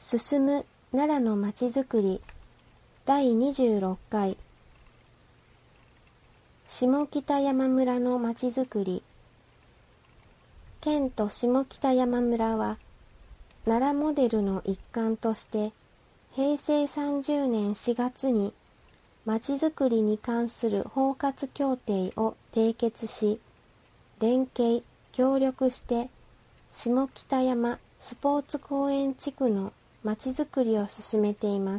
進む奈良のまちづくり第26回下北山村のまちづくり。県と下北山村は奈良モデルの一環として平成30年4月にまちづくりに関する包括協定を締結し、連携・協力して下北山スポーツ公園地区のまちづくりを進めています。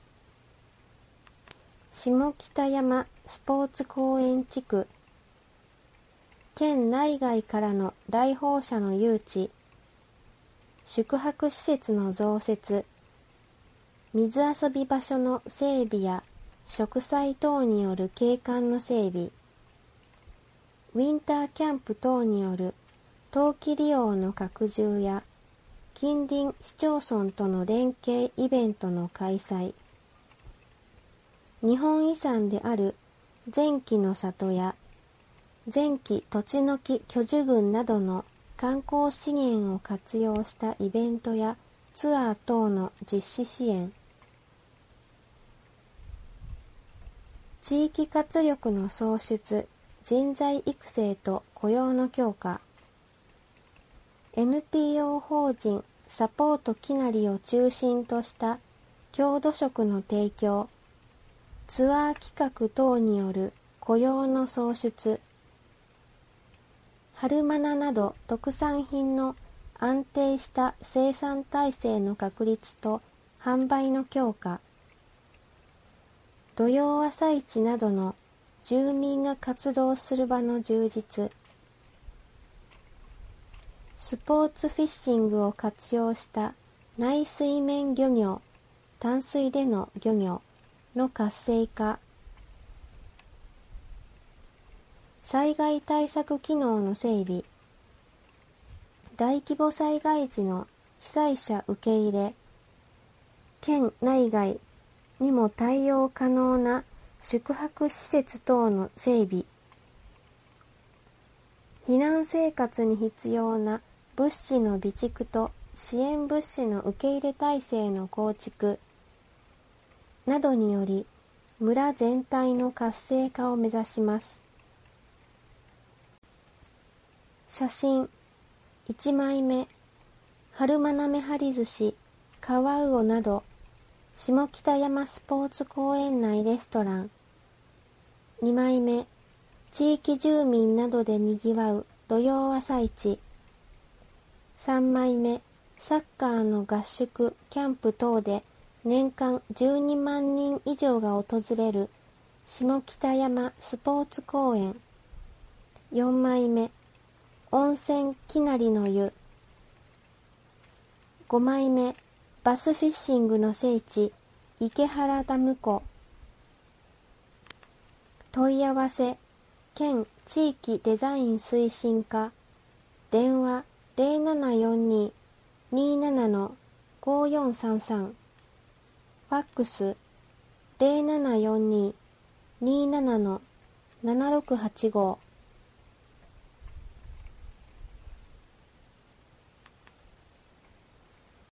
下北山スポーツ公園地区、県内外からの来訪者の誘致、宿泊施設の増設、水遊び場所の整備や植栽等による景観の整備、ウィンターキャンプ等による冬季利用の拡充や近隣市町村との連携イベントの開催、日本遺産である前期の里や前期土地の木居住群などの観光資源を活用したイベントやツアー等の実施支援、地域活力の創出、人材育成と雇用の強化、NPO 法人サポートきなりを中心とした郷土食の提供、ツアー企画等による雇用の創出、春マナなど特産品の安定した生産体制の確立と販売の強化、土曜朝市などの住民が活動する場の充実、スポーツフィッシングを活用した内水面漁業、淡水での漁業の活性化、災害対策機能の整備、大規模災害時の被災者受け入れ、県内外にも対応可能な宿泊施設等の整備、避難生活に必要な物資の備蓄と支援物資の受け入れ体制の構築などにより村全体の活性化を目指します。写真1枚目、春まなめはり寿司、カワウオなど下北山スポーツ公園内レストラン。2枚目、地域住民などでにぎわう土曜朝市。3枚目、サッカーの合宿、キャンプ等で年間12万人以上が訪れる下北山スポーツ公園。4枚目、温泉きなりの湯。5枚目、バスフィッシングの聖地、池原ダム湖。問い合わせ、県地域デザイン推進課、電話0742-27-5433、ファックス0742-27-7685。